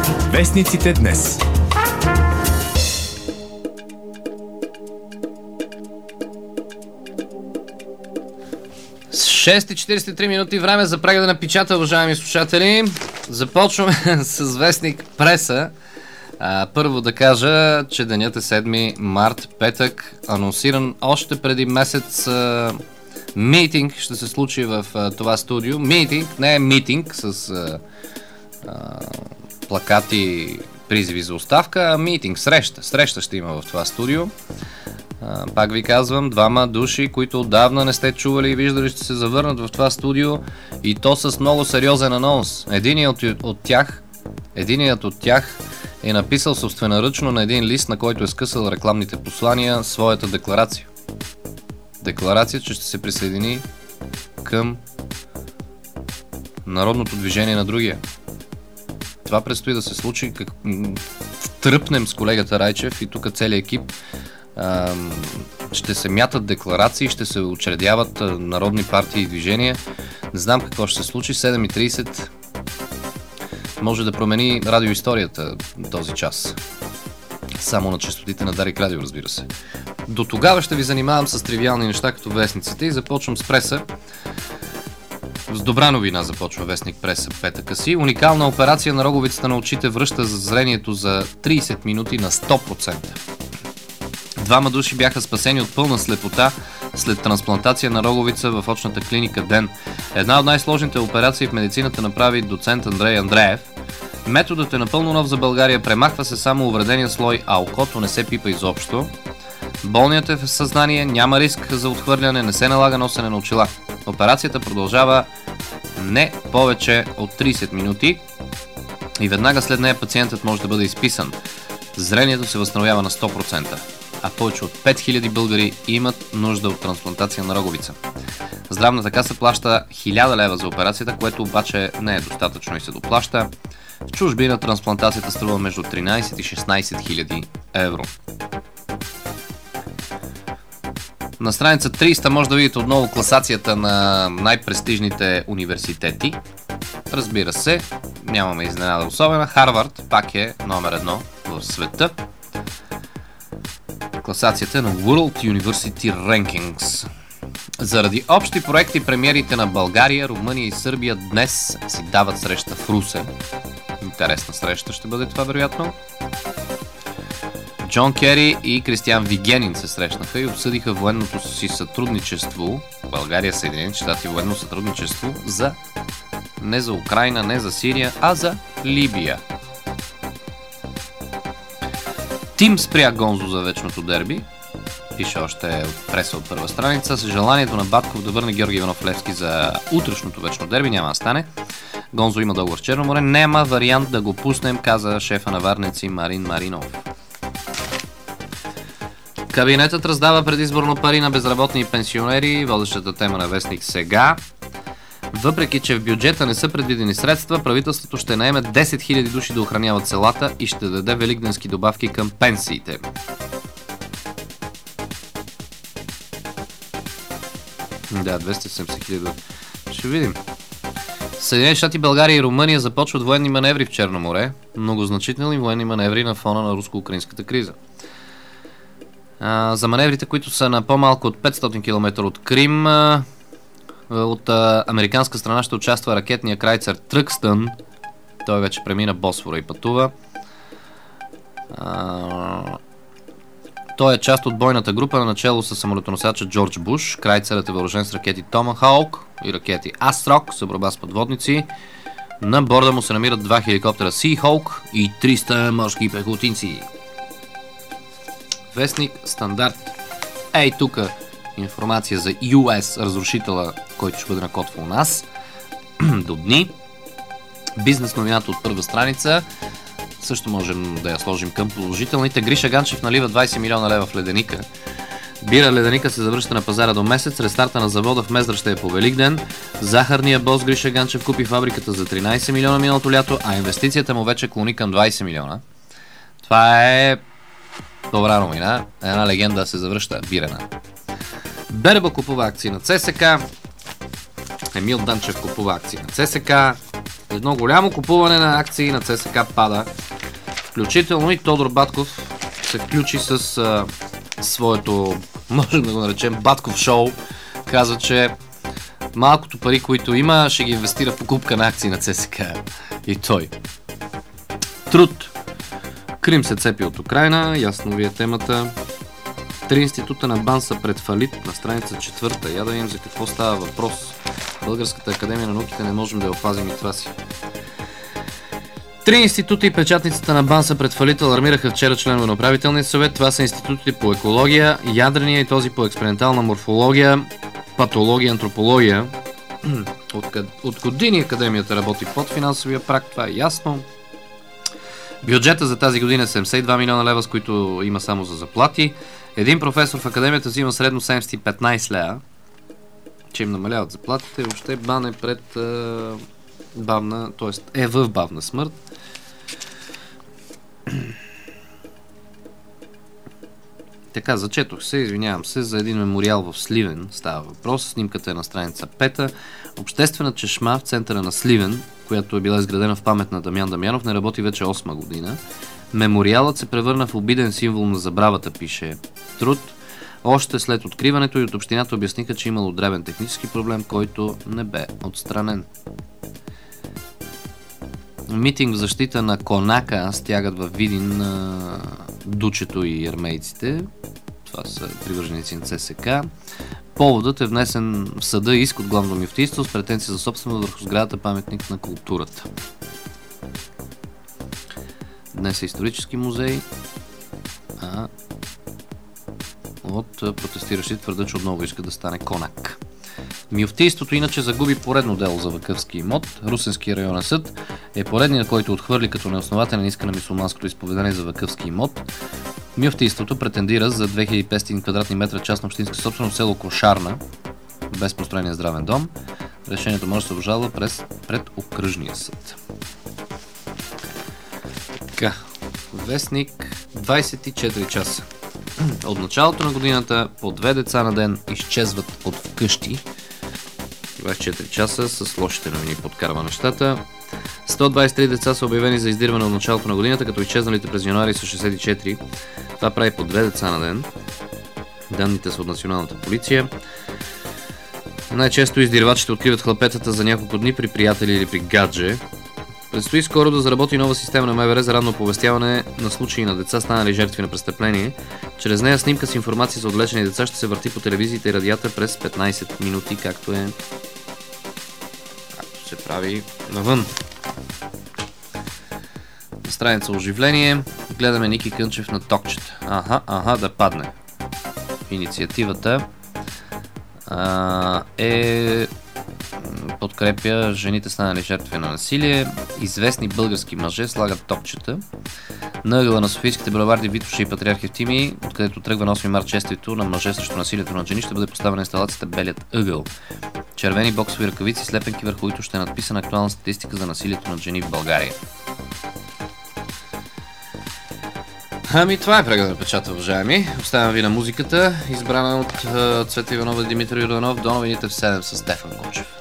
Вестниците днес. С 6:43 минути време за прегледа на печата, уважаеми слушатели. Започваме с вестник Преса. Първо да кажа, че денят е 7 март, петък, анонсиран още преди месец. Митинг ще се случи в това студио. Митинг, не е митинг с плакати, призиви за оставка, а митинг, среща ще има в това студио. Пак ви казвам, двама души, които отдавна не сте чували и виждали, ще се завърнат в това студио, и то с много сериозен анонс. Единият от тях е написал собственоръчно на един лист, на който е скъсал рекламните послания, своята декларация. Декларация, че ще се присъедини към народното движение на другия. Това предстои да се случи. Тръпнем с колегата Райчев и тук целият екип. Ще се мятат декларации, ще се учредяват народни партии и движения. Не знам какво ще се случи. 7:30 може да промени радиоисторията този час. Само на честотите на Дарик Радио, разбира се. До тогава ще ви занимавам с тривиални неща, като вестниците, и започвам с Преса. С добра новина започва вестник Преса петъка си. Уникална операция на роговицата на очите връща зрението за 30 минути на 100%. Двама души бяха спасени от пълна слепота след трансплантация на роговица в очната клиника ДЕН. Една от най-сложните операции в медицината направи доцент Андрей Андреев. Методът е напълно нов за България, премахва се само увредения слой, а окото не се пипа изобщо. Болният е в съзнание, няма риск за отхвърляне, не се налага носене на очила. Операцията продължава не повече от 30 минути и веднага след нея пациентът може да бъде изписан. Зрението се възстановява на 100%, а повече от 5000 българи имат нужда от трансплантация на роговица. Здравната каса плаща 1000 лева за операцията, което обаче не е достатъчно и се доплаща. В чужбина трансплантацията струва между 13 и 16 000 евро. На страница 300 може да видите отново класацията на най-престижните университети. Разбира се, нямаме изненада особена. Харвард пак е номер 1 в света. Класацията на World University Rankings. Заради общи проекти, премиерите на България, Румъния и Сърбия днес си дават среща в Русе. Интересна среща ще бъде това, вероятно. Джон Кери и Кристиан Вигенин се срещнаха и обсъдиха военното си сътрудничество. България, Съединените щати, военно сътрудничество не за Украйна, не за Сирия, а за Либия. Тим спря Гонзо за вечното дерби. Пише още Преса от първа страница. С желанието на Батков да върне Георги Иванов Левски за утрешното вечно дерби няма да стане. Гонзо има договор в Черно море. Няма вариант да го пуснем, каза шефа на варнеци Марин Маринов. Кабинетът раздава предизборно пари на безработни и пенсионери. Водещата тема на вестник Сега. Въпреки че в бюджета не са предвидени средства, правителството ще наеме 10 000 души да охраняват селата и ще даде великденски добавки към пенсиите. Да, 270 000. Ще видим. Съединените щати, България и Румъния започват военни маневри в Черно море. Многозначителни военни маневри на фона на руско-украинската криза. За маневрите, които са на по-малко от 500 км от Крим, от американска страна ще участва ракетния крайцер Тръкстън. Той вече премина Босфора и пътува. Той е част от бойната група на начало с самолетоносача Джордж Буш. Крайцерът е въоръжен с ракети Томахаук и ракети Астрок за борба с подводници. На борда му се намират 2 хеликоптера Seahawk и 300 морски пехотинци. Вестник Стандарт. Ей тук информация за US разрушителя, който ще бъде на код у нас до дни. Бизнес новината от първа страница. Също можем да я сложим към положителните. Гриша Ганчев налива 20 милиона лева в леденика. Бира леденика се завръща на пазара до месец. Рестарта на завода в Мездра ще е по Великден. Захарният бос Гриша Ганчев купи фабриката за 13 милиона миналото лято, а инвестицията му вече клони към 20 милиона. Това е добра новина. Една легенда се завръща. Бирена. Берба купува акции на ЦСК. Емил Данчев купува акции на ЦСК. Едно голямо купуване на акции на ЦСКА пада. Включително и Тодор Батков се включи с своето, можем да го наречем, Батков шоу. Каза, че малкото пари, които има, ще ги инвестира в покупка на акции на ЦСКА. И той. Труд. Крим се цепи от Украйна, ясно ви е темата. 3 института на БАН са пред фалит на страница 4. Я да видим за какво става въпрос. Българската академия на науките не можем да я опазим и това си. 3 института и печатницата на БАН са пред фалит, алармираха вчера членове на управителния съвет. Това са институтите по екология, ядрения и този по експериментална морфология, патология, антропология. От години академията работи под финансовия праг, това е ясно. Бюджета за тази година е 72 милиона лева, с които има само за заплати. Един професор в академията взима средно 715 лева, че им намаляват заплатите. Въобще БАН е пред бавна, т.е. е в бавна смърт. Така, зачетох се, извинявам се, за един мемориал в Сливен става въпрос. Снимката е на страница 5. Обществена чешма в центъра на Сливен, която е била изградена в памет на Дамян Дамянов, не работи вече 8 година. Мемориалът се превърна в обиден символ на забравата, пише Труд. Още след откриването и от общината обясниха, че имало дребен технически проблем, който не бе отстранен. Митинг в защита на Конака стягат във Видин Дучето и армейците. Това са привърженици на ЦСКА. Поводът е внесен в съда иск от главно мюфтийство с претенция за собственост върху сградата паметник на културата. Днес е исторически музей, а от протестиращи твърдят, че отново иска да стане Конак. Мюфтийството иначе загуби поредно дело за вакъфски имот. Русенския районен съд е поредният, който отхвърли като неоснователен иска на мюсюлманското изповедание за вакъфски имот. Мюфтийството претендира за 2500 квадратни метра частна общинска собственост село Кошарна, без построения здравен дом. Решението може да се обжалва пред окръжния съд. Така, вестник 24 часа. От началото на годината по 2 деца на ден изчезват от вкъщи. 24 часа с лошите новини подкарва нещата. 123 деца са обявени за издирване от началото на годината, като изчезналите през януари са 64. Това прави по 2 деца на ден. Данните са от националната полиция. Най-често издирвачите откриват хлапетата за няколко дни при приятели или при гадже. Предстои скоро да заработи нова система на МВР за ранно оповестяване на случаи на деца, станали жертви на престъпление. Чрез нея снимка с информация за отвлечени деца ще се върти по телевизиите и радията през 15 минути, както се прави навън. На страница оживление гледаме Ники Кънчев на токчета. Да падне. Инициативата подкрепя жените станали жертви на насилие. Известни български мъже слагат топчета на ъгъла на софийските булеварди Витоша и Патриарх Евтимий, откъдето тръгва на 8 март чествието на мъже срещу насилието на жени, ще бъде поставена инсталацията Белият ъгъл. Червени боксови ръкавици, слепенки, върху които ще е надписана актуална статистика за насилието над жени в България. Това е преглед на печата, уважаеми. Оставям ви на музиката, избрана от Цвета Иванова и Димитър Йорданов. До новините в 7 с Стефан Гочев.